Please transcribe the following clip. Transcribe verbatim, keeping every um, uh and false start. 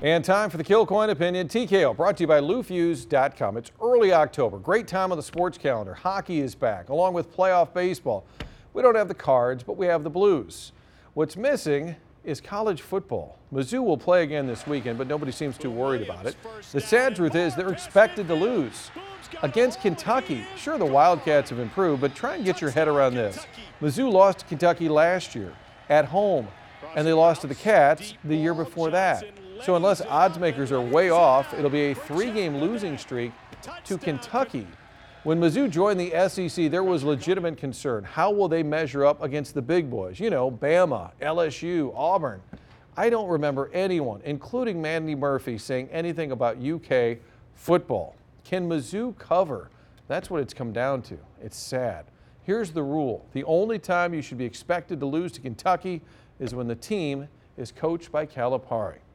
And time for the Kill Coin Opinion. T K O brought to you by Lou Fuse dot com. It's early October. Great time on the sports calendar. Hockey is back, along with playoff baseball. We don't have the Cards, but we have the Blues. What's missing is college football. Mizzou will play again this weekend, but nobody seems too worried about it. The sad truth is they're expected to lose against Kentucky. Sure, the Wildcats have improved, but try and get your head around this. Mizzou lost to Kentucky last year at home, and they lost to the Cats the year before that. So unless odds makers are way off, it'll be a three-game losing streak to Kentucky. When Mizzou joined the S E C, there was legitimate concern. How will they measure up against the big boys? You know, Bama, L S U, Auburn. I don't remember anyone, including Mandy Murphy, saying anything about U K football. Can Mizzou cover? That's what it's come down to. It's sad. Here's the rule. The only time you should be expected to lose to Kentucky is when the team is coached by Calipari.